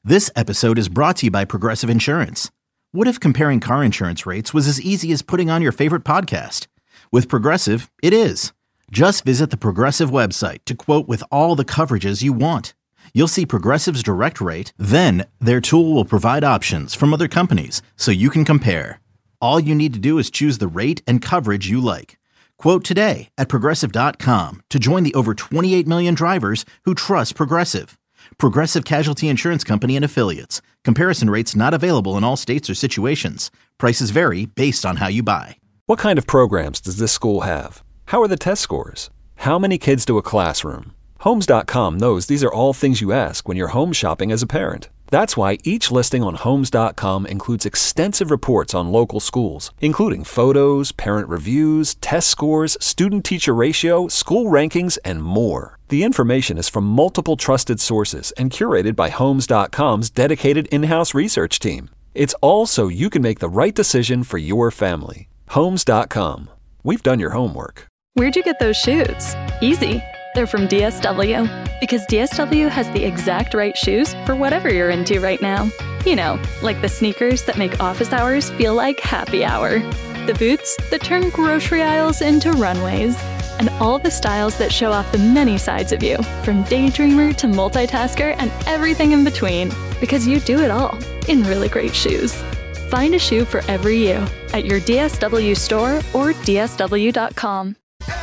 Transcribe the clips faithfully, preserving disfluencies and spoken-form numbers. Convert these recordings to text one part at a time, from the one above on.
This episode is brought to you by Progressive Insurance. What if comparing car insurance rates was as easy as putting on your favorite podcast? With Progressive, it is. Just visit the Progressive website to quote with all the coverages you want. You'll see Progressive's direct rate, then their tool will provide options from other companies so you can compare. All you need to do is choose the rate and coverage you like. Quote today at Progressive dot com to join the over twenty-eight million drivers who trust Progressive. Progressive Casualty Insurance Company and Affiliates. Comparison rates not available in all states or situations. Prices vary based on how you buy. What kind of programs does this school have? How are the test scores? How many kids do a classroom? Homes dot com knows these are all things you ask when you're home shopping as a parent. That's why each listing on Homes dot com includes extensive reports on local schools, including photos, parent reviews, test scores, student-teacher ratio, school rankings, and more. The information is from multiple trusted sources and curated by Homes dot com's dedicated in-house research team. It's all so you can make the right decision for your family. Homes dot com. We've done your homework. Where'd you get those shoes? Easy. They're from D S W. Because D S W has the exact right shoes for whatever you're into right now. You know, like the sneakers that make office hours feel like happy hour. The boots that turn grocery aisles into runways. And all the styles that show off the many sides of you, from daydreamer to multitasker and everything in between. Because you do it all in really great shoes. Find a shoe for every you at your D S W store or D S W dot com.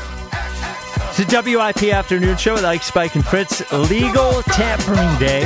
It's a W I P afternoon show with Ike, Spike, and Fritz. Legal tampering day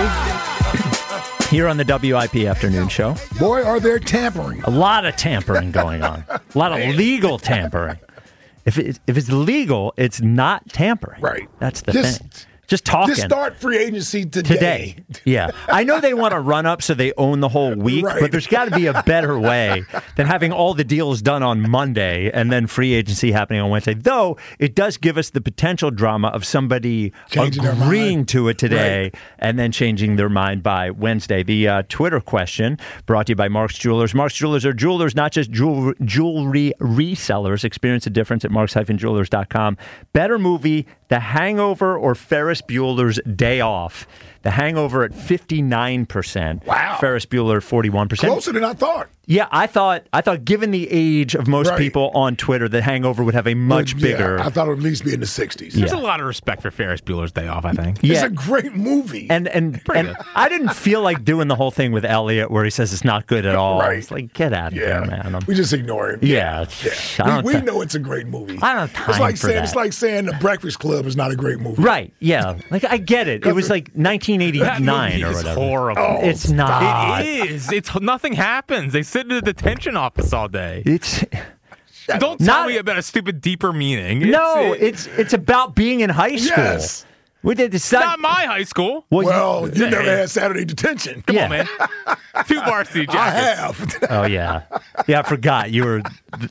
here on the W I P afternoon show. Boy, are there tampering. A lot of tampering going on. A lot of legal tampering. If it, if it's legal, it's not tampering. Right. That's the Just- thing. Just talking. Just start free agency today. Today. Yeah. I know they want to run up so they own the whole week, Right. but there's got to be a better way than having all the deals done on Monday and then free agency happening on Wednesday. Though it does give us the potential drama of somebody Changing their agreeing mind. to it today Right. and then changing their mind by Wednesday. The uh, Twitter question brought to you by Mark's Jewelers. Mark's Jewelers are jewelers, not just jewel- jewelry resellers. Experience the difference at marks dash jewelers dot com. Better movie, The Hangover or Ferris Bueller's Day Off? The Hangover at fifty-nine percent. Wow. Ferris Bueller, forty-one percent. Closer than I thought. Yeah, I thought, I thought given the age of most Right. people on Twitter, The Hangover would have a much Yeah, bigger... I thought it would at least be in the sixties. Yeah. There's a lot of respect for Ferris Bueller's Day Off, I think. It's Yeah. a great movie. And and, Pretty and good. I didn't feel like doing the whole thing with Elliot where he says it's not good at all. Right. It's like, get out of yeah, here, man. I'm- we just ignore him. yeah. Yeah. I don't We, we thi- know it's a great movie. I don't have time it's like for saying, that. It's like saying The Breakfast Club is not a great movie. Right, yeah. Like, I get it. It was like nineteen eighty-nine or It's whatever. horrible. Oh, It's not. It is. It's nothing happens. They sit in a detention office all day. It's Don't tell Not- me about a stupid deeper meaning. no. it's, It's it's about being in high school. Yes. We did. It's not my high school. Well, Well, you Hey. never had Saturday detention. Come yeah. on, man. Two varsity I jackets. have. Oh yeah, yeah. I forgot you were.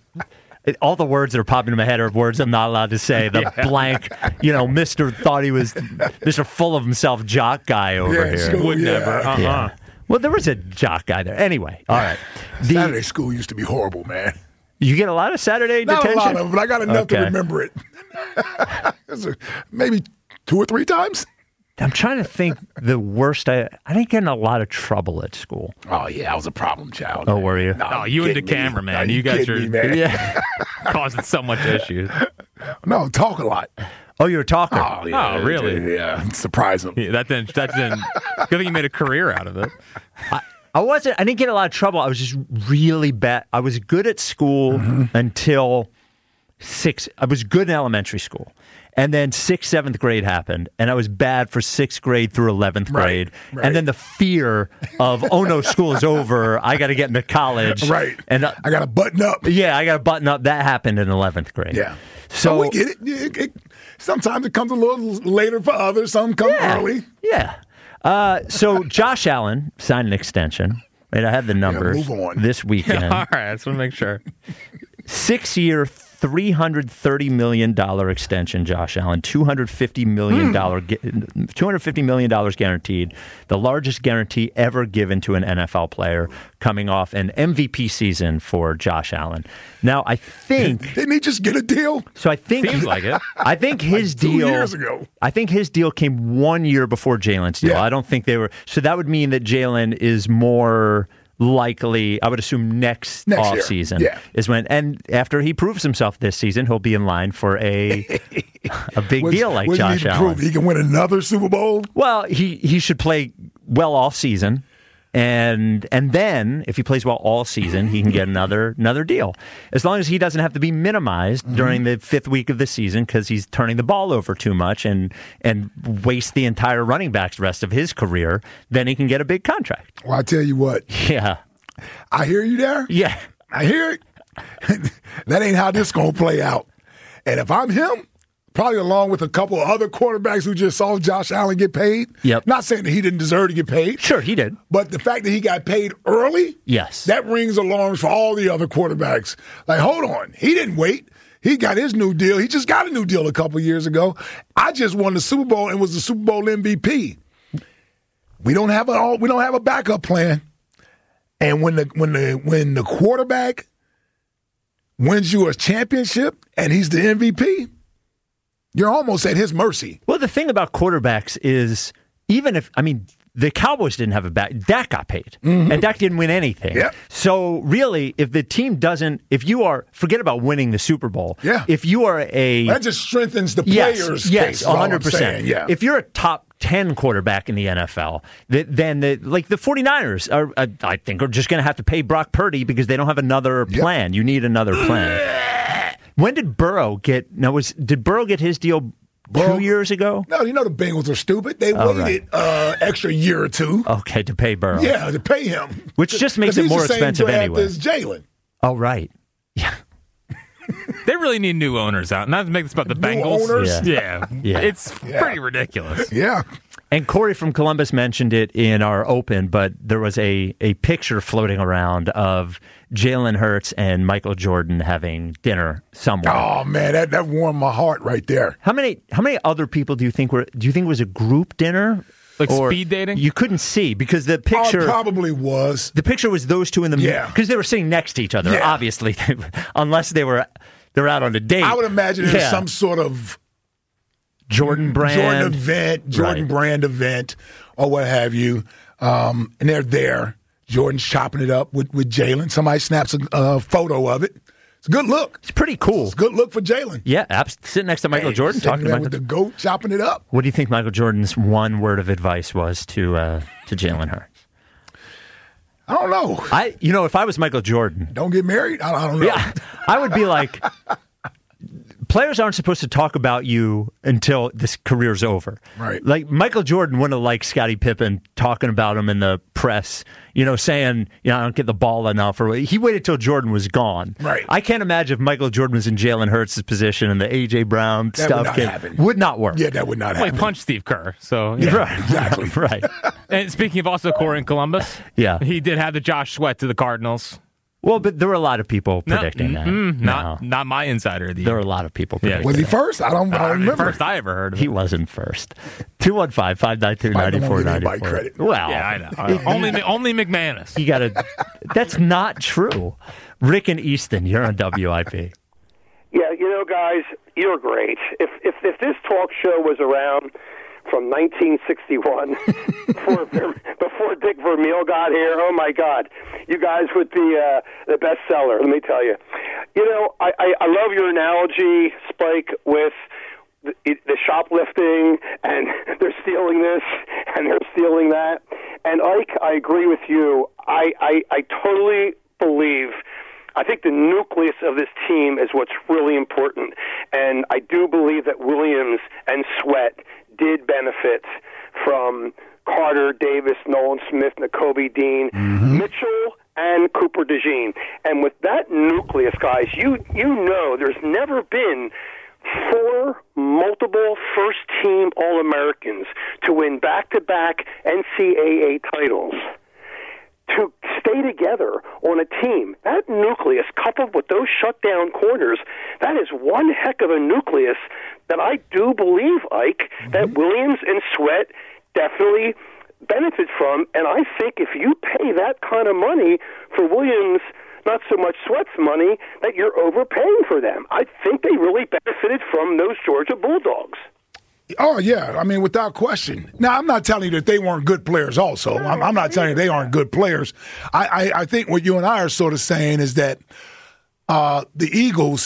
All the words that are popping in my head are words I'm not allowed to say. The blank, you know, Mister thought he was Mister full of himself jock guy over Yeah, here. sure. Would Yeah. never. Uh-uh. Yeah. Well, there was a jock guy there. Anyway, all right. The- Saturday school used to be horrible, man. you get a lot of Saturday Not detention. a lot of them, but I got enough Okay. to remember it. It's a- Maybe two or three times. I'm trying to think the worst. I I didn't get in a lot of trouble at school. Oh, yeah, I was a problem child. Oh, were you? No, Oh, you and kidding Decameron, me. man. No, You guys kidding are- me, man. Yeah. Causing so much issues. No, talk a lot. Oh, you're a talker. Oh, yeah, Oh, really? Yeah, surprise them. Yeah, that didn't. That didn't. Good thing you made a career out of it. I wasn't. I didn't get in a lot of trouble. I was just really bad. I was good at school Mm-hmm. until six. I was good in elementary school, and then sixth, seventh grade happened, and I was bad for sixth grade through eleventh Right, grade. right. And then the fear of, oh no, school is over. I got to get into college. Right. And uh, I got to button up. yeah, I got to button up. That happened in eleventh grade. Yeah. So Oh, we get it. It- it- Sometimes it comes a little later for others. Some come Yeah. early. Yeah. Uh, so Josh Allen signed an extension. Right, I had the numbers move on. this weekend. All right, I just want to make sure. Six year, three hundred thirty million dollars extension, Josh Allen, two hundred fifty million dollars, mm. two hundred fifty million dollars guaranteed, the largest guarantee ever given to an N F L player, coming off an M V P season for Josh Allen. Now, I think... Didn't he just get a deal? So I think... Seems like it. I think his like two deal... years ago. I think his deal came one year before Jalen's deal. Yeah. I don't think they were... So that would mean that Jalen is more... likely, I would assume next, next off year. season yeah. is when, and after he proves himself this season, he'll be in line for a a big What's, deal like what Josh he Allen. Prove? He can win another Super Bowl. Well, he he should play well all season, and and then if he plays well all season, he can get another another deal. As long as he doesn't have to be minimized mm-hmm. during the fifth week of the season because he's turning the ball over too much and and waste the entire running back's rest of his career, then he can get a big contract. Well, I tell you what. Yeah. I hear you there. Yeah. I hear it. That ain't how this going to play out. And if I'm him, probably along with a couple of other quarterbacks who just saw Josh Allen get paid. Yep. Not saying that he didn't deserve to get paid. Sure, he did. But the fact that he got paid early, yes, that rings alarms for all the other quarterbacks. Like, hold on. He didn't wait. He got his new deal. He just got a new deal a couple of years ago. I just won the Super Bowl and was the Super Bowl M V P. We don't have a we don't have a backup plan. And when the when the when the quarterback wins you a championship and he's the M V P, you're almost at his mercy. Well, the thing about quarterbacks is, even if, I mean, the Cowboys didn't have a back, Dak got paid, mm-hmm. and Dak didn't win anything. Yep. So really, if the team doesn't, if you are, forget about winning the Super Bowl. Yeah. If you are a, that just strengthens the yes, players' yes, case. one hundred percent. Yeah. If you're a top ten quarterback in the N F L, then the, like the 49ers are, uh, I think, are just going to have to pay Brock Purdy because they don't have another Yep. plan. You need another plan. When did Burrow get? Now, was did Burrow get his deal? Burrow, Two years ago? No, you know the Bengals are stupid. They Oh, waited right. uh, extra year or two. Okay, to pay Burrow. Yeah, to pay him. Which just makes 'Cause it he's more the same expensive draft anyway. as Jalen. Oh, right. Yeah. They really need new owners out. Not to make this about the New Bengals. owners? Yeah. Yeah. It's Yeah. pretty ridiculous. Yeah. And Corey from Columbus mentioned it in our open, but there was a, a picture floating around of Jalen Hurts and Michael Jordan having dinner somewhere. Oh man, that, that warmed my heart right there. How many how many other people do you think were? Do you think it was a group dinner? Like Or speed dating? You couldn't see because the picture Oh, probably was. the picture was those two in the Yeah. because they were sitting next to each other. Yeah. Obviously, unless they were they were out on a date. I would imagine it was Yeah. some sort of Jordan brand. Jordan event, Jordan Right. brand event, or what have you. Um, and they're there. Jordan's chopping it up with, with Jalen. Somebody snaps a uh, photo of it. It's a good look. It's pretty cool. It's a good look for Jalen. Yeah, abs- sitting next to Michael Hey, Jordan, sitting talking there about with the goat, chopping it up. What do you think Michael Jordan's one word of advice was to uh, to Jalen Hurts? I don't know. I, you know, if I was Michael Jordan, Don't get married. I, I don't know. yeah, I would be like, players aren't supposed to talk about you until this career's over. Right. Like Michael Jordan wouldn't have liked Scottie Pippen talking about him in the press, you know, saying, you know, I don't get the ball enough. Or he waited till Jordan was gone. Right. I can't imagine if Michael Jordan was in Jalen Hurts' position and the A J. Brown That would stuff not came- happen. would not work. Yeah, that would not Well, he happen. punched Steve Kerr. So, yeah. Right. Exactly. Right. And speaking of also Corey in Columbus, Yeah. he did have the Josh Sweat to the Cardinals. Well, but there were a lot of people No, predicting that. mm, No. Not not my insider of the There were year. a lot of people Yeah. predicting Was he that. first? I don't, I don't Uh, remember. First I ever heard of He it. wasn't first. two one five, five nine two, Mike, nine don't four give nine anybody four. credit. Well, Yeah, I know. only only McManus. you got to. That's not true. Rick and Easton, you're on W I P. Yeah, you know, guys, you're great. If if if this talk show was around from nineteen sixty-one, before before Dick Vermeil got here, oh my God, you guys would be uh, the bestseller. Let me tell you. You know, I, I, I love your analogy, Spike, with the, the shoplifting, and they're stealing this and they're stealing that. And Ike, I agree with you. I I, I totally believe. I think the nucleus of this team is what's really important, and I do believe that Williams and Sweat did benefit from Carter, Davis, Nolan Smith, Nakobe Dean, mm-hmm. Mitchell, and Cooper DeJean. And with that nucleus, guys, you you know there's never been four multiple first-team All-Americans to win back-to-back N C double A titles. To stay together on a team, that nucleus coupled with those shutdown corners, that is one heck of a nucleus that I do believe, Ike, mm-hmm. that Williams and Sweat definitely benefit from. And I think if you pay that kind of money for Williams, not so much Sweat's money, that you're overpaying for them. I think they really benefited from those Georgia Bulldogs. Oh, yeah. I mean, without question. Now, I'm not telling you that they weren't good players also. I'm, I'm not telling you they aren't good players. I, I, I think what you and I are sort of saying is that uh, the Eagles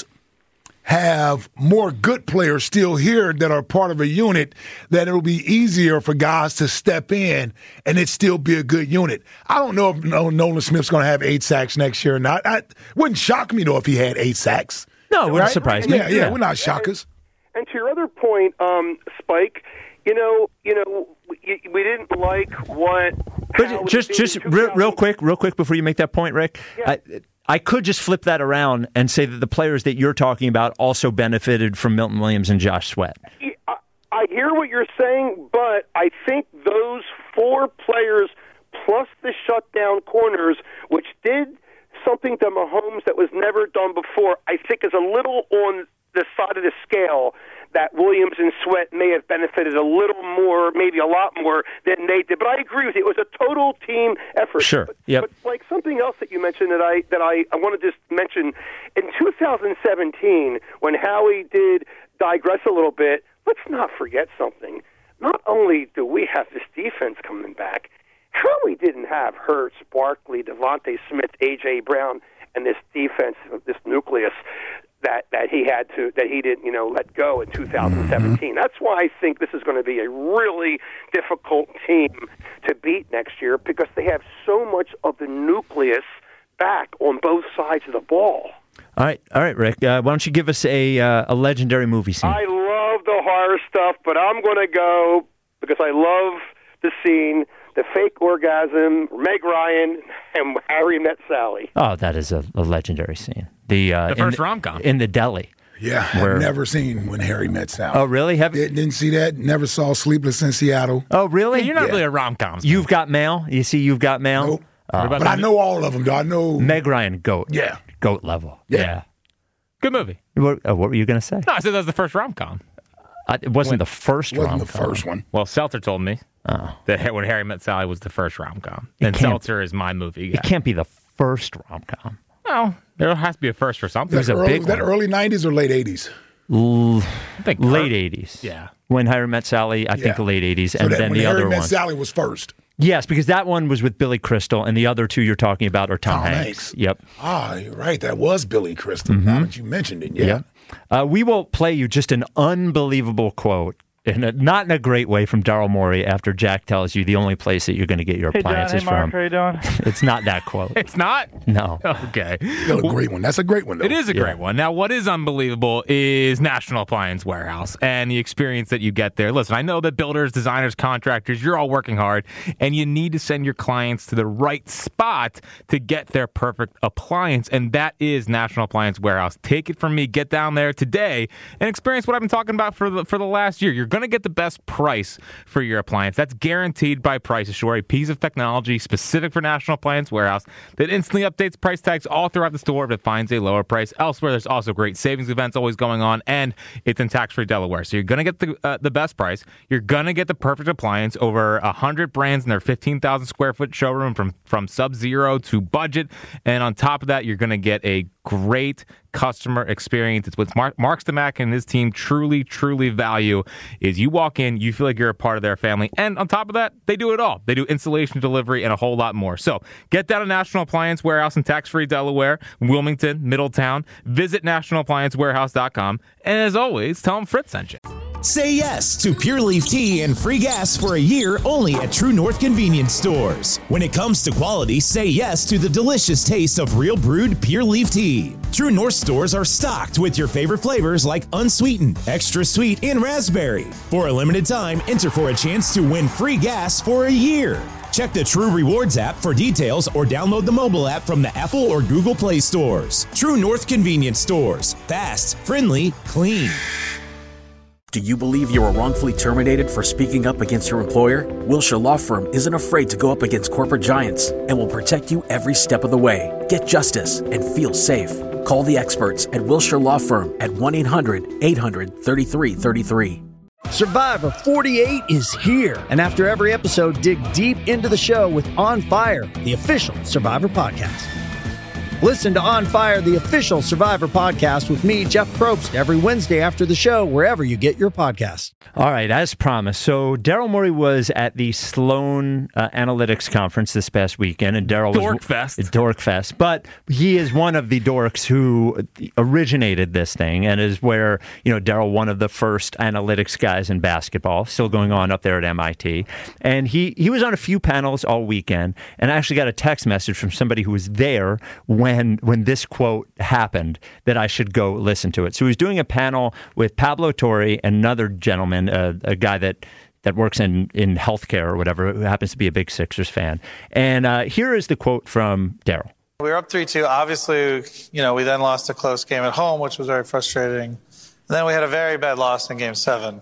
have more good players still here that are part of a unit that it'll be easier for guys to step in and it still be a good unit. I don't know if Nolan Smith's going to have eight sacks next year or not. I, it wouldn't shock me, though, if he had eight sacks. No, it wouldn't right? surprise me. Yeah, yeah, yeah, we're not shockers. And to your other point, um, Spike, you know, you know, we, we didn't like what. But just, just real, real quick, real quick before you make that point, Rick. Yeah. I, I could just flip that around and say that the players that you're talking about also benefited from Milton Williams and Josh Sweat. I, I hear what you're saying, but I think those four players plus the shutdown corners, which did something to Mahomes that was never done before, I think is a little on the side of the scale that Williams and Sweat may have benefited a little more, maybe a lot more than they did. But I agree with you. It was a total team effort. Sure. But, yep. but like something else that you mentioned that I that I, I want to just mention, in two thousand seventeen, when Howie did digress a little bit, let's not forget something. Not only do we have this defense coming back, Howie didn't have Hurts, Barkley, Devontae Smith, A J. Brown, and this defense, this nucleus that, that he had to that he didn't you know let go in two thousand seventeen. Mm-hmm. That's why I think this is going to be a really difficult team to beat next year because they have so much of the nucleus back on both sides of the ball. All right, all right, Rick. Uh, why don't you give us a uh, a legendary movie scene? I love the horror stuff, but I'm going to go because I love the scene. The fake orgasm, Meg Ryan, and Harry Met Sally. Oh, that is a, a legendary scene. The, uh, the first in, rom-com. In the deli. Yeah, where... I've never seen When Harry Met Sally. Oh, really? Have Did, Didn't see that. Never saw Sleepless in Seattle. Oh, really? Yeah, you're not yeah. really a rom-com. You've Got Mail? You see You've Got Mail? Nope. Uh, but I know all of them, though. I know... Meg Ryan, GOAT. Yeah. GOAT level. Yeah. yeah. Good movie. What, uh, what were you going to say? No, I said that was the first rom-com. Uh, it wasn't when, the first wasn't rom-com. the first one. Well, Seltzer told me oh. that When Harry Met Sally was the first rom-com. And Seltzer is my movie guy. It can't be the first rom-com. Well, there has to be a first for something. There's a early, big was that one. early nineties or late eighties? L- I think late her- eighties. Yeah. When Harry Met Sally, I Yeah. think late eighties. So and that then When the Harry other Met one. Sally was first. Yes, because that one was with Billy Crystal, and the other two you're talking about are Tom, Tom Hanks. Hanks. Yep. Ah, you're right. That was Billy Crystal. Mm-hmm. Now that you mentioned it, yeah. Yep. Uh, we will play you just an unbelievable quote, in a, not in a great way, from Daryl Morey after Jack tells you the only place that you're going to get your Hey, John, appliances hey, Mark, from. how you doing? It's not that quote. It's not? No. Okay. Still a great one. That's a great one, though. It is a Yeah. great one. Now, what is unbelievable is National Appliance Warehouse and the experience that you get there. Listen, I know that builders, designers, contractors, you're all working hard, and you need to send your clients to the right spot to get their perfect appliance, and that is National Appliance Warehouse. Take it from me. Get down there today and experience what I've been talking about for the, for the last year. You're going to get the best price for your appliance. That's guaranteed by Price Assure, a piece of technology specific for National Appliance Warehouse that instantly updates price tags all throughout the store if it finds a lower price elsewhere. There's also great savings events always going on, and it's in tax-free Delaware. So you're going to get the uh, the best price. You're going to get the perfect appliance. Over one hundred brands in their fifteen thousand square foot showroom from, from sub-zero to budget. And on top of that, you're going to get a great customer experience. It's what Mark, Mark Stamack and his team truly, truly value is you walk in, you feel like you're a part of their family. And on top of that, they do it all. They do installation, delivery, and a whole lot more. So get down to National Appliance Warehouse in tax-free Delaware, Wilmington, Middletown. Visit national appliance warehouse dot com. And as always, tell them Fritz sent you. Say yes to Pure Leaf Tea and free gas for a year only at True North Convenience Stores. When it comes to quality, say yes to the delicious taste of real brewed Pure Leaf Tea. True North stores are stocked with your favorite flavors like unsweetened, extra sweet, and raspberry. For a limited time, enter for a chance to win free gas for a year. Check the True Rewards app for details or download the mobile app from the Apple or Google Play stores. True North Convenience Stores. Fast, friendly, clean. Do you believe you were wrongfully terminated for speaking up against your employer? Wilshire Law Firm isn't afraid to go up against corporate giants and will protect you every step of the way. Get justice and feel safe. Call the experts at Wilshire Law Firm at one eight hundred eight hundred thirty-three thirty-three. Survivor forty-eight is here. And after every episode, dig deep into the show with On Fire, the official Survivor podcast. Listen to On Fire, the official Survivor podcast with me, Jeff Probst, every Wednesday after the show, wherever you get your podcasts. All right, as promised. So Daryl Morey was at the Sloan uh, Analytics Conference this past weekend, and Daryl was Dorkfest. Dorkfest. But he is one of the dorks who originated this thing, and is where you know Daryl, one of the first analytics guys in basketball, still going on up there at M I T. And he he was on a few panels all weekend, and I actually got a text message from somebody who was there when when this quote happened that I should go listen to it. So he was doing a panel with Pablo Torre and another gentleman, uh, a guy that that works in, in healthcare or whatever, who happens to be a big Sixers fan. And uh, here is the quote from Daryl. We were up three two. Obviously, you know, we then lost a close game at home, which was very frustrating. And then we had a very bad loss in game seven.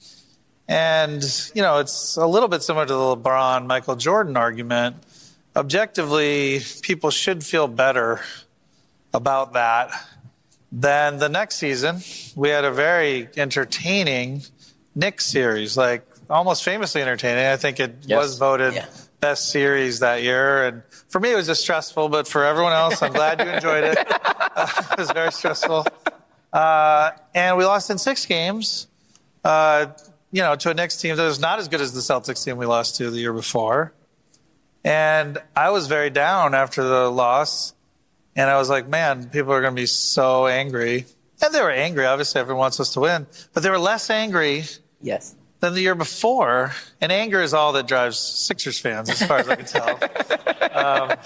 And, you know, it's a little bit similar to the LeBron, Michael Jordan argument. Objectively, people should feel better about that than the next season. We had a very entertaining Knicks series, like almost famously entertaining. I think it yes. was voted yeah. best series that year. And for me, it was just stressful, but for everyone else, I'm glad you enjoyed it. Uh, it was very stressful. Uh, and we lost in six games, uh, you know, to a Knicks team that was not as good as the Celtics team we lost to the year before. And I was very down after the loss. And I was like, man, people are going to be so angry. And they were angry. Obviously, everyone wants us to win. But they were less angry yes. than the year before. And anger is all that drives Sixers fans, as far as I can tell. Um,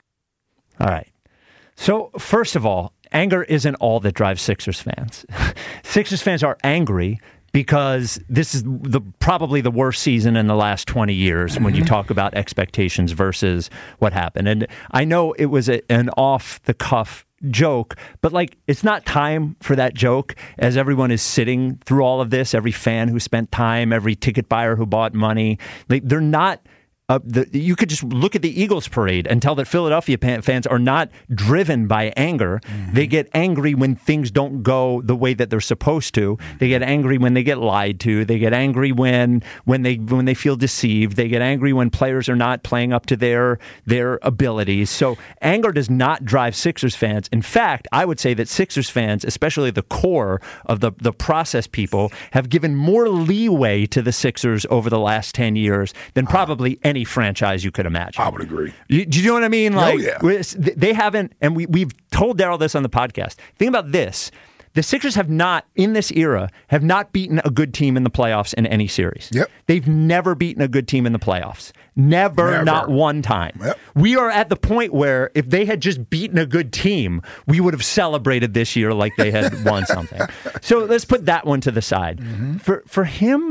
all right. So, first of all, anger isn't all that drives Sixers fans. Sixers fans are angry because this is the probably the worst season in the last twenty years mm-hmm. when you talk about expectations versus what happened. And I know it was a, an off-the-cuff joke, but like it's not time for that joke as everyone is sitting through all of this, every fan who spent time, every ticket buyer who bought money. Like, they're not... Uh, the, you could just look at the Eagles parade and tell that Philadelphia fans are not driven by anger. Mm-hmm. They get angry when things don't go the way that they're supposed to. They get angry when they get lied to. They get angry when when they when they feel deceived. They get angry when players are not playing up to their their abilities. So anger does not drive Sixers fans. In fact, I would say that Sixers fans, especially the core of the the process people, have given more leeway to the Sixers over the last ten years than probably any franchise you could imagine. I would agree. You, do you know what I mean? Like, oh, yeah. They haven't, and we, we've told Daryl this on the podcast. Think about this. The Sixers have not, in this era, have not beaten a good team in the playoffs in any series. Yep. They've never beaten a good team in the playoffs. Never, never. Not one time. Yep. We are at the point where if they had just beaten a good team, we would have celebrated this year like they had won something. So let's put that one to the side. Mm-hmm. For For him,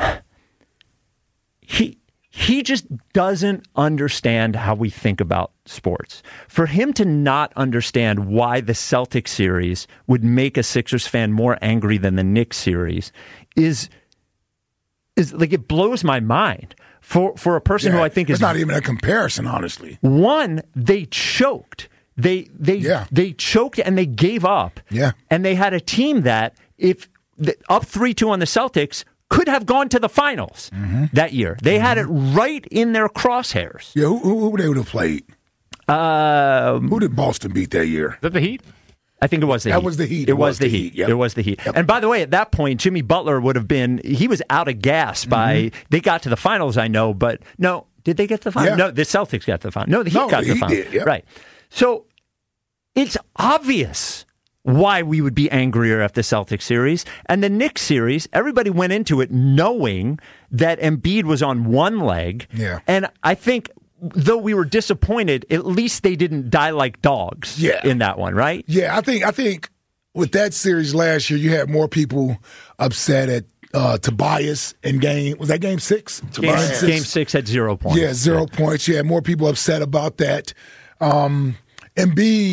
he... He just doesn't understand how we think about sports. For him to not understand why the Celtics series would make a Sixers fan more angry than the Knicks series is is like, it blows my mind. For for a person yeah, who I think it's is not even a comparison, honestly. One, they choked. They they yeah. they choked and they gave up. Yeah. And they had a team that if the, up three two on the Celtics could have gone to the finals mm-hmm. that year. They mm-hmm. had it right in their crosshairs. Yeah, who, who, who they would have played? Um, who did Boston beat that year? Is that the Heat? I think it was the that Heat. was the Heat. It, it was, was the Heat. Heat. Yep. It was the Heat. Yep. And by the way, at that point, Jimmy Butler would have been, he was out of gas by, mm-hmm. they got to the finals, I know, but no, did they get to the finals? Yeah. No, the Celtics got to the finals. No, the Heat no, got the to the Heat finals. Did, yep. Right. So it's obvious why we would be angrier at the Celtics series. And the Knicks series, everybody went into it knowing that Embiid was on one leg. Yeah. And I think, though we were disappointed, at least they didn't die like dogs yeah. in that one, right? Yeah, I think I think with that series last year, you had more people upset at uh, Tobias in game, was that game six? Game, six? game six had zero points. Yeah, zero yeah. points. You had more people upset about that. Um, Embiid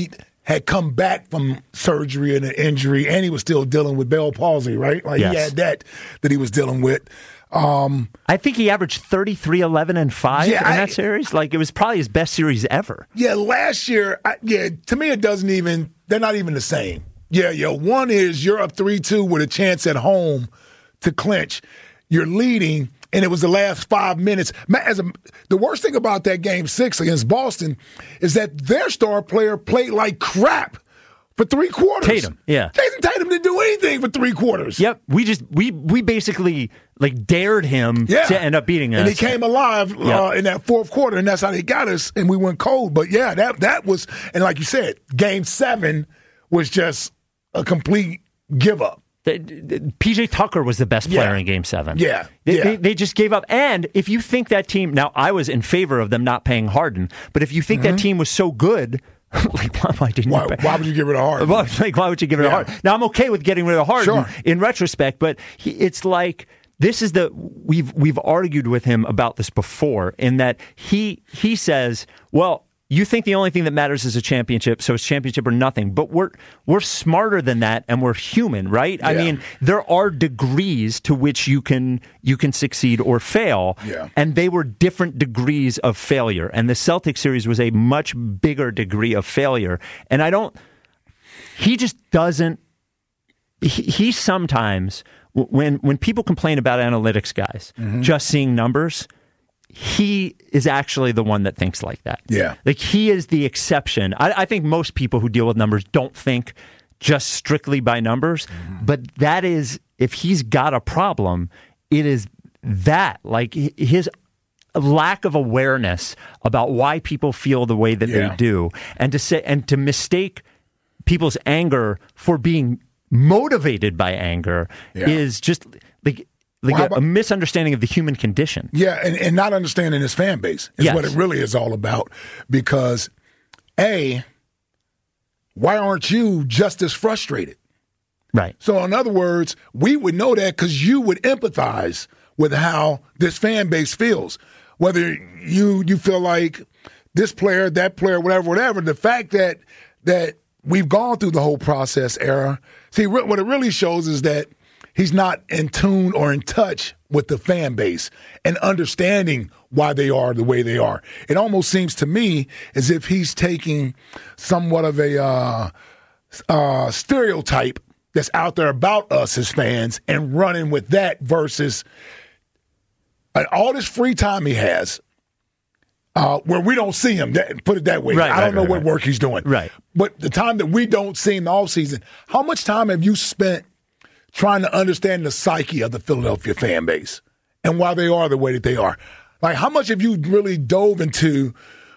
had come back from surgery and an injury, and he was still dealing with Bell palsy, right? Like yes. he had that that he was dealing with. Um, I think he averaged thirty-three, eleven, and five yeah, in I, that series. Like, it was probably his best series ever. Yeah, last year, I, yeah, to me it doesn't even, they're not even the same. Yeah, yeah, one is you're up three two with a chance at home to clinch. You're leading, and it was the last five minutes. As a, the worst thing about that game six against Boston is that their star player played like crap for three quarters. Tatum, yeah. Jason Tatum didn't do anything for three quarters. Yep, we just we we basically like dared him yeah. to end up beating us. And he came alive yep. uh, in that fourth quarter, and that's how they got us, and we went cold. But yeah, that that was, and like you said, game seven was just a complete give up. P J Tucker was the best player yeah. in Game Seven. Yeah, they, yeah. They, they just gave up. And if you think that team, now I was in favor of them not paying Harden, but if you think mm-hmm. that team was so good, like why, why didn't why, you? Pay? Why would you get rid of Harden? Well, like why would you get rid yeah. of Harden? Now I'm okay with getting rid of Harden sure. in retrospect, but he, it's like this is the we've we've argued with him about this before, in that he he says, well, you think the only thing that matters is a championship, so it's championship or nothing. But we're we're smarter than that, and we're human, right? Yeah. I mean, there are degrees to which you can you can succeed or fail, yeah. and they were different degrees of failure. And the Celtics series was a much bigger degree of failure. And I don't. He just doesn't. He, he sometimes when when people complain about analytics guys mm-hmm. just seeing numbers. He is actually the one that thinks like that. Yeah. Like, he is the exception. I, I think most people who deal with numbers don't think just strictly by numbers, mm-hmm. but that is, if he's got a problem, it is that. Like, his lack of awareness about why people feel the way that yeah. they do, and to say, and to mistake people's anger for being motivated by anger yeah. is just like, Like well, a, about, a misunderstanding of the human condition. Yeah, and, and not understanding his fan base is yes. what it really is all about. Because, A, why aren't you just as frustrated? Right. So, in other words, we would know that because you would empathize with how this fan base feels. Whether you you feel like this player, that player, whatever, whatever, the fact that that we've gone through the whole process era, see, what it really shows is that he's not in tune or in touch with the fan base and understanding why they are the way they are. It almost seems to me as if he's taking somewhat of a uh, uh, stereotype that's out there about us as fans and running with that versus uh, all this free time he has uh, where we don't see him, that, put it that way. Right, I don't right, know right, what right. work he's doing. Right. But the time that we don't see him the offseason, how much time have you spent trying to understand the psyche of the Philadelphia fan base and why they are the way that they are? Like, how much have you really dove into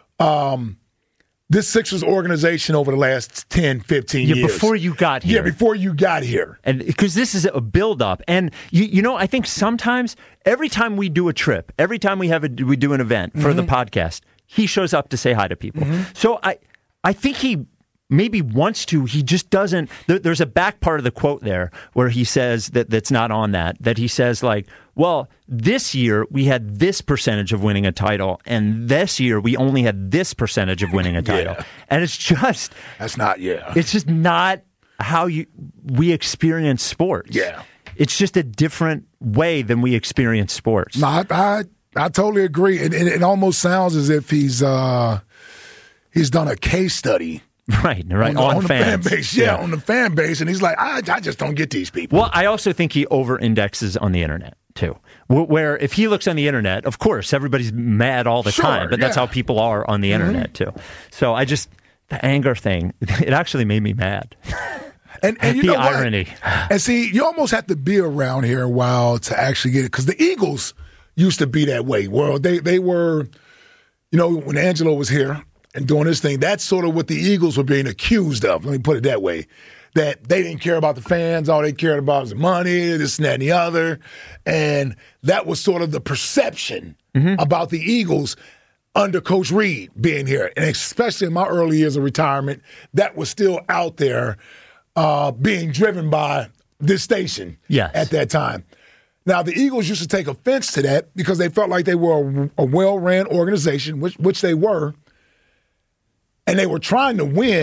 um, this Sixers organization over the last ten, fifteen yeah, years? Before you got here. Yeah, before you got here. And because this is a build-up. And, you you know, I think sometimes, every time we do a trip, every time we have a, we do an event for mm-hmm. the podcast, he shows up to say hi to people. Mm-hmm. So I, I think he maybe wants to, he just doesn't. There, there's a back part of the quote there where he says that that's not on that, that he says like, well, this year we had this percentage of winning a title, and this year we only had this percentage of winning a title. yeah. And it's just. That's not, yeah. It's just not how you we experience sports. Yeah. It's just a different way than we experience sports. No, I, I, I totally agree. It, it, it almost sounds as if he's uh, he's done a case study. Right, right, on, on, on, on fans. the fan base, yeah, yeah, on the fan base, and he's like, I, I just don't get these people. Well, I also think he over-indexes on the internet too. Where if he looks on the internet, of course, everybody's mad all the sure, time, but yeah. that's how people are on the mm-hmm. internet too. So I just the anger thing, it actually made me mad. And, and you the know what? irony. And see, you almost have to be around here a while to actually get it, because the Eagles used to be that way. Well, they they were, you know, when Angelo was here and doing this thing, that's sort of what the Eagles were being accused of. Let me put it that way. That they didn't care about the fans. All they cared about was the money, this and that and the other. And that was sort of the perception mm-hmm. about the Eagles under Coach Reed being here. And especially in my early years of retirement, that was still out there uh, being driven by this station yes. at that time. Now, the Eagles used to take offense to that because they felt like they were a, a well-ran organization, which which they were. And they were trying to win,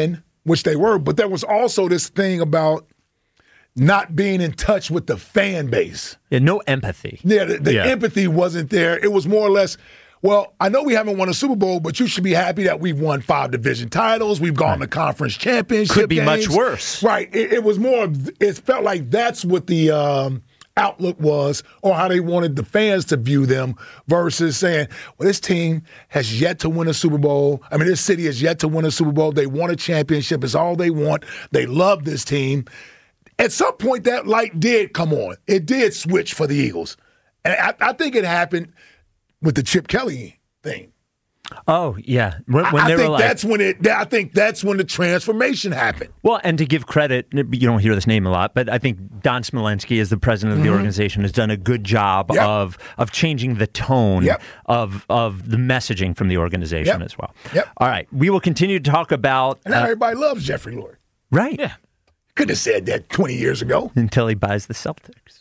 which they were, but there was also this thing about not being in touch with the fan base. Yeah, no empathy. Yeah, the, the yeah. empathy wasn't there. It was more or less, well, I know we haven't won a Super Bowl, but you should be happy that we've won five division titles. We've gone right. to conference championship Could be games. much worse. Right. It, it was more, it felt like that's what the um, outlook was, or how they wanted the fans to view them, versus saying, well, this team has yet to win a Super Bowl. I mean, this city has yet to win a Super Bowl. They won a championship. It's all they want. They love this team. At some point, that light did come on. It did switch for the Eagles. And I, I think it happened with the Chip Kelly thing. Oh, yeah. When, when I, they I were think like, that's when it. I think that's when the transformation happened. Well, and to give credit, you don't hear this name a lot, but I think Don Smolensky, as the president of the mm-hmm. organization, has done a good job yep. of of changing the tone yep. of of the messaging from the organization yep. as well. Yep. All right. We will continue to talk about... And now uh, everybody loves Jeffrey Lurie. Right. Yeah. Could have said that twenty years ago. Until he buys the Celtics.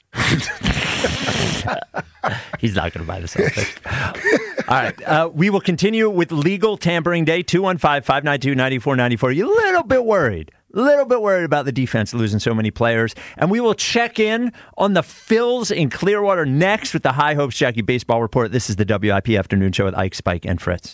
He's not going to buy the Celtics. All right. Uh, we will continue with Legal Tampering Day, two one five, five nine two, nine four nine four. You're a little bit worried. A little bit worried about the defense losing so many players. And we will check in on the Phils in Clearwater next with the High Hopes Jackie Baseball Report. This is the W I P Afternoon Show with Ike, Spike, and Fritz.